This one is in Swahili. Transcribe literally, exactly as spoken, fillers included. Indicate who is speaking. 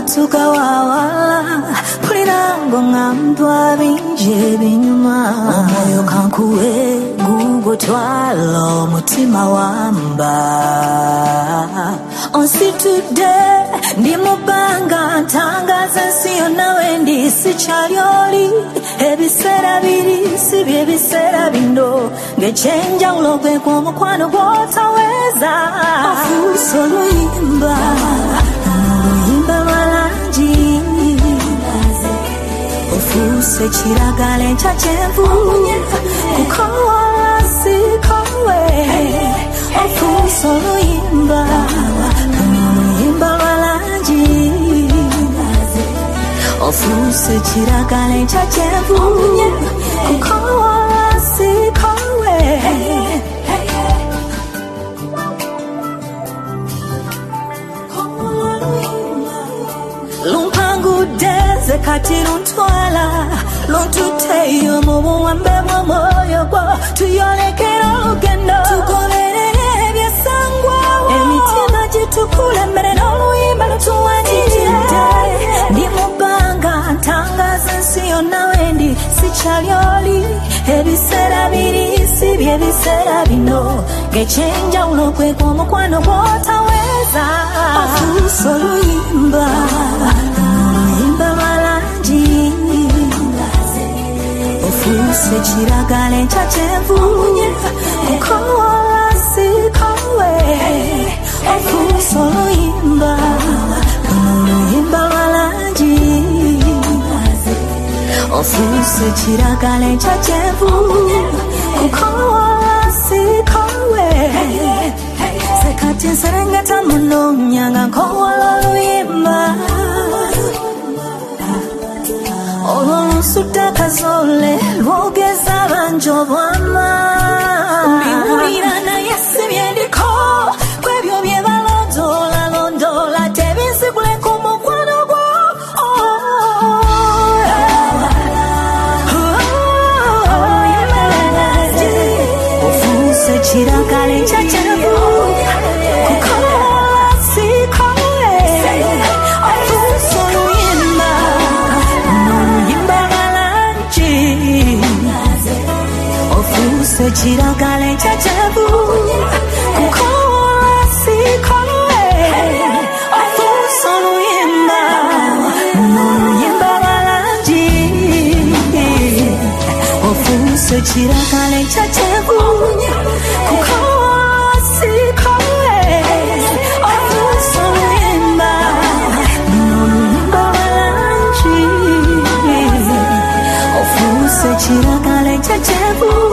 Speaker 1: tukawawala pulirango ngambwa binje binyuma omoyo kankuwe gugo twalo mutima wamba onsi today ndi mubanga ntangaza nsiyo nawe ndi sichalyoli ebisera biri sibye ebisera bino ngechenja ulogwe kwa mukwano gwotaweza ofuso luyimba luyimba walanji ofuse chiragale nchachevu kukola sikowe ofuso luyimba luyimba walanji ofuse chiragale nchachevu kukola sikowe lumpangu deze kati luntwala luntuteyo mubuwambe bw'omwoyo gwo tuyolekera olugendo tugoberere ebyesangwa emitima gitukulembere n'oluyimba lutuwanirire ndi mubanga ntangaza nsiyo nawe ndi sichalyoli ebisera biri sibye ebisera bino ngechenja ulokwe kw'omukwano gwotaweza ofuso luyimba luyimba walanji ofuse chiragale nchachevu kukola sikowe ofuso luyimba luyimba walanji ofuse chiragale nchachevu kukola sikowe sekati nserengeta muno nyanga nkola luyimba olw'olusuta kazole lwogeza banjo bwama mbiwulira naye sibyendiko kwebyo bye balondola londola tebinsigule ku mukwano gwo ofuse kiragala ekyakyeravu kukola sikowe ofuse oluyimba n'oluyimba walanji ofuse kiragala ekyakyeravu kukola sikowe ofuse oluyimba n'oluyimba walanji ofuse kiragala ekyakyeravu kukola sikowe ofuse oluyimba n'oluyimba walanji ofuse kiragala ekyakyeravu